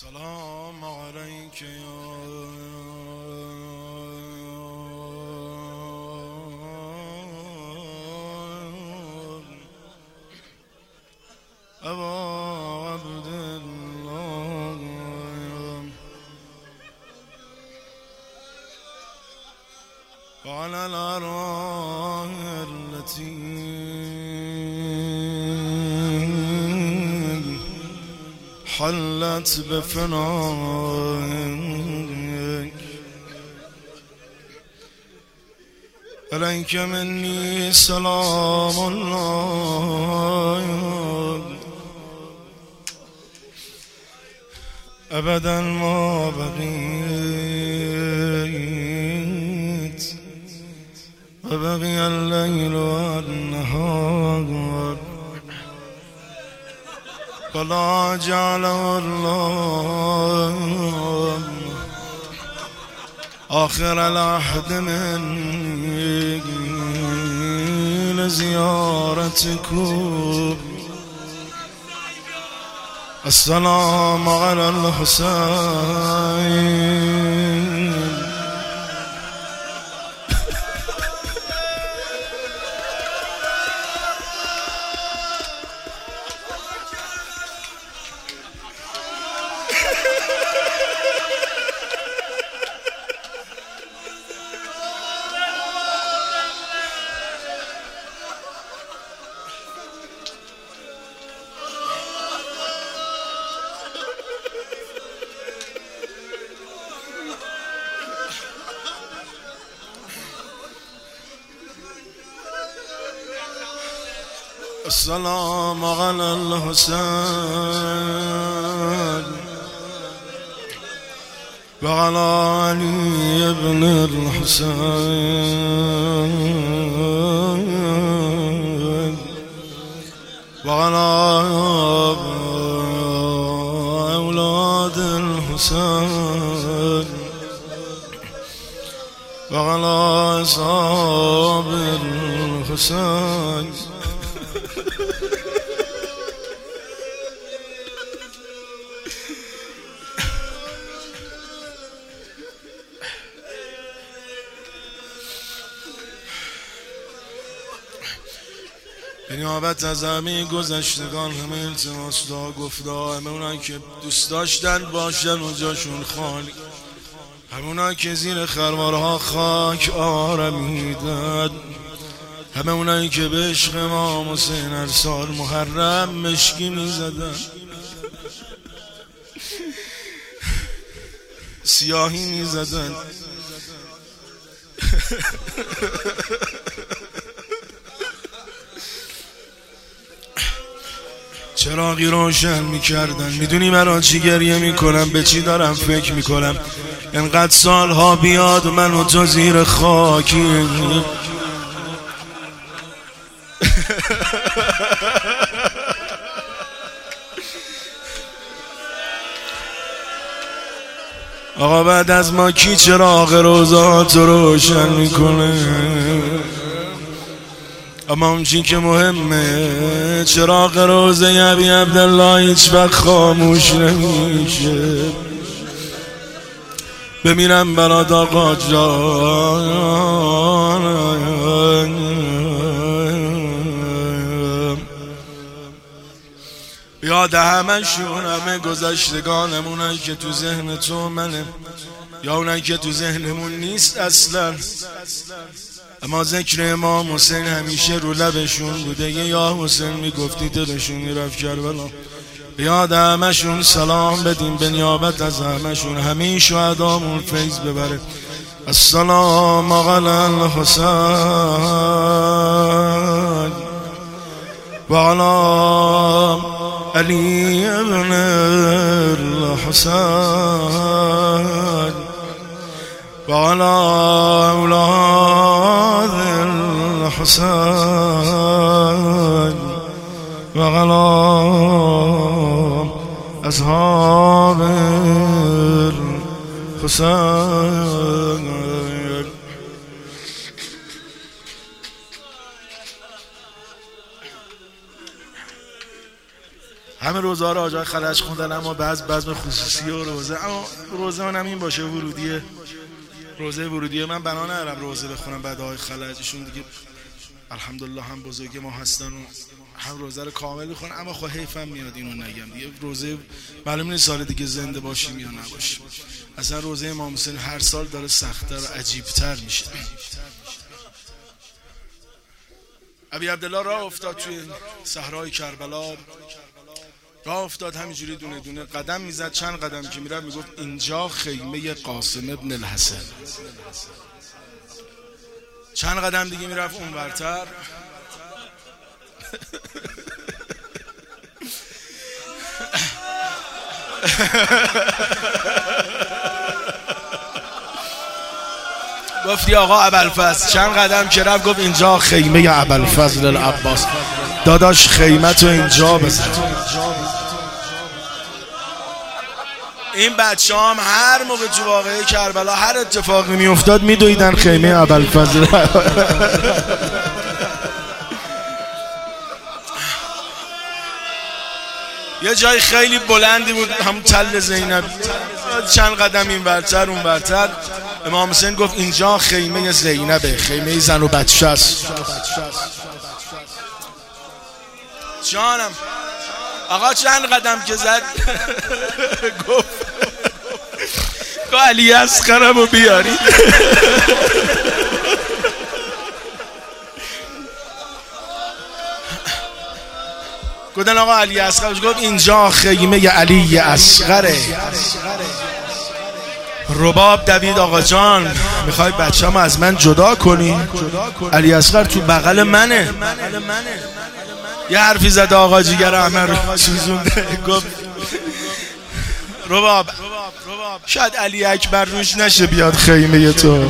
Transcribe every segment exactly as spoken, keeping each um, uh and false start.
السلام عليك يا أبا عبد الله وعلى الأرواح التي حلت بفنائك عليك مني سلام الله أبدا ما بقيت وبقي الليل والنهار ولا جعله الله آخر العهد مني لزيارتكم. السلام على الحسين السلام على الحسين وعلى علي بن الحسين وعلى أولاد الحسين وعلى أصحاب الحسين نیابت از همه گذشتگان همه التماس دا گفتا، همه اونایی که دوست داشتن باشن و جاشون خالی، همه اونایی که زیر خروارها خاک آرمیدن، همه اونایی که به عشق امام حسین هر سال محرم مشکی میزدن، سیاهی میزدن، چراغی روشن میکردن. میدونی من چی گریه میکنم، به چی دارم فکر میکنم؟ انقدر سالها بیاد من و تو زیر خاکی آقا بعد از ما کی چراغ روزات روشن میکنه؟ اما اون چی که مهمه چراغ روزه ابی عبدالله هیچ وقت خاموش نمیشه. بمیرم برات آقا جان، یاد همه شون همه گذشتگانمونایی که تو ذهن تو منه یا اونایی که تو ذهنمون نیست اصلا، اما ذکر امام حسین همیشه رو لبشون بوده. یا حسین میگفتی دلشون میرفت کربلا. یاد همشون سلام بدیم به نیابت از همشون، همه شهدامون فیض ببره. السلام علی الحسین و علی علی ابن الحسین و علی اولاد الحسين وعلى أصحاب الحسين. همه رو روزه ها رو آجای خلج خوندن، اما بعض بزم خصوصی و روزه، اما روزه من هم این باشه ورودیه، روزه ورودیه من بنا ندارم روزه بخونم بعد آقای خلجشون دیگه الحمدلله هم بزرگ ما هستن و هم روزه رو کامل بخونن، اما خب حیفم میاد اینو نگم دیگه. روزه معلوم نیست سال دیگه زنده باشیم یا نباشیم. اصلا روزه امام حسین هر سال داره سخت‌تر و عجیب‌تر میشه. ابی عبدالله راه افتاد توی صحرای کربلا، راه افتاد همینجوری دونه دونه قدم میزد، چند قدم که میرفت میگفت اینجا خیمه قاسم ابن الحسن. چند قدم دیگه میرفت اون ورتر گفتی آقا ابوالفضل. چند قدم که رفت گفت اینجا خیمه ابوالفضل العباس. داداش خیمتو اینجا بزن. این بچه هم هر موقع تو واقعه کربلا هر اتفاقی می افتاد می دویدن خیمه ابوالفضل. یه جای خیلی بلندی بود همون تل زینب، چند قدم این ورتر اون ورتر امام حسین گفت اینجا خیمه زینبه، خیمه زن و بچه است. جانم آقا چند قدم که زد گفت گفت علی اصغرم رو بیاری. گفتن آقا علی اصغر، گفت اینجا خیمه علی اصغره. رباب دوید آقا جان میخوای بچه‌مو از من جدا کنی؟ علی اصغر تو بغل منه. یه حرفی زده آقا جیگر احمد رو سوزونده، گفت رباب شاید علی اکبر روش نشه بیاد خیمه تو.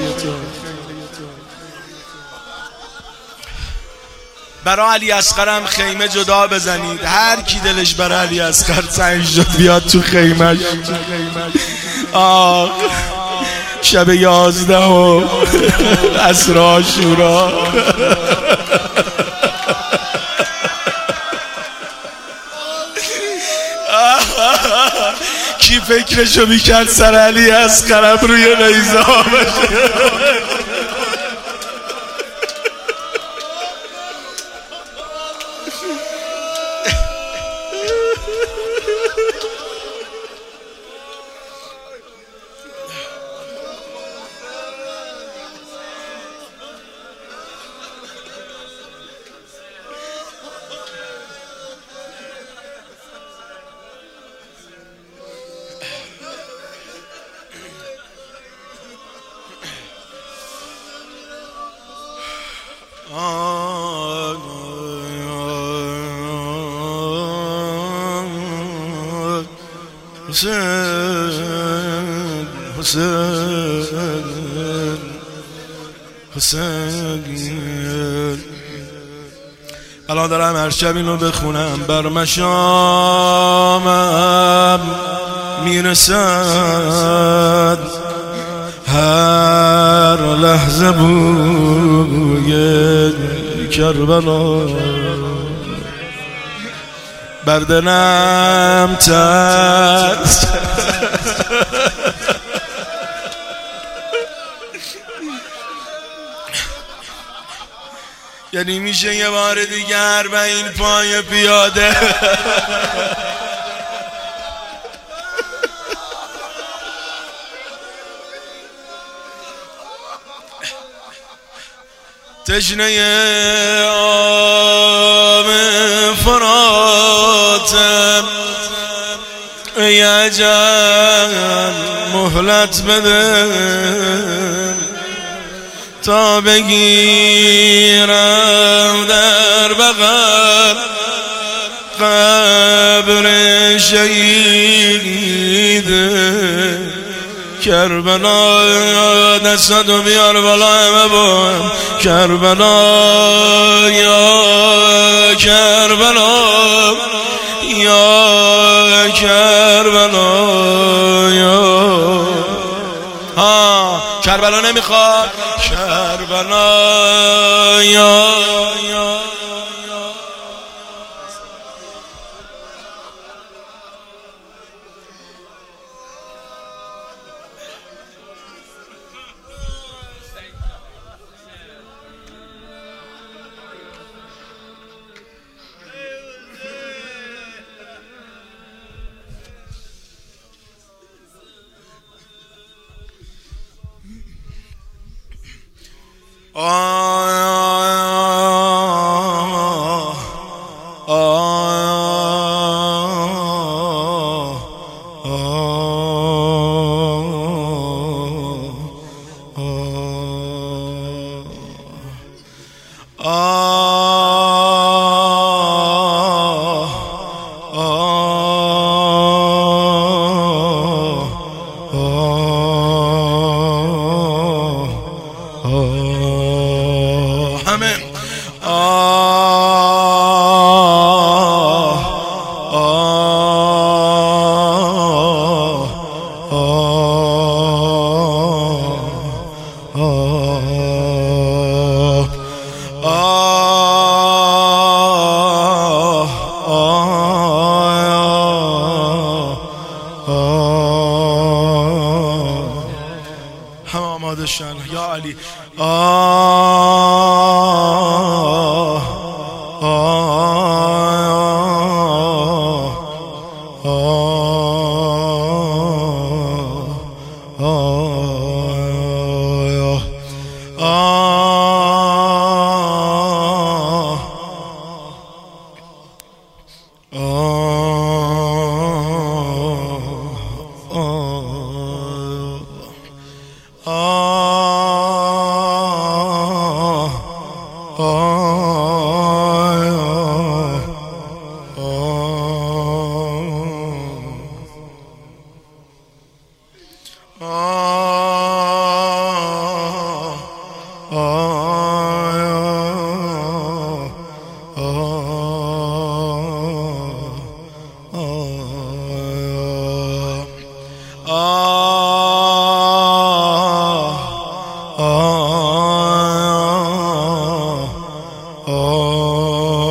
برای علی اصغرم خیمه جدا بزنید، هر کی دلش برای علی اصغر تنگ شد بیاد تو خیمه. آه شب یازده و عصر عاشورا کی فکرشو میکرد سر علی اصغرم روی نیزه ها بشه. حسین حسین حسین الان دارم هر شب اینو بخونم، بر مشامم میرسد هر لحظه بوی کربلا، بر دلم ترس یعنی میشه یه بار دیگر و این پای پیاده تشنه آب فراتم، ای عجل مهلت بده تا بگیرم در بغل قبر شهید کربلا. دستت و بیار بالا همه با کربلا، یا کربلا یا کربلا یا ها کربلا نمیخواد کربلا یا هم آماده شن یا علی. آه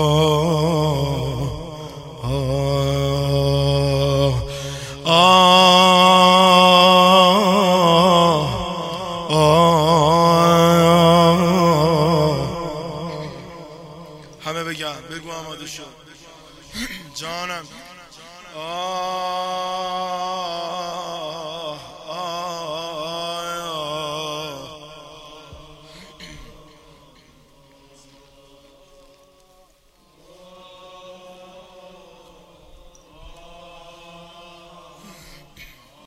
آه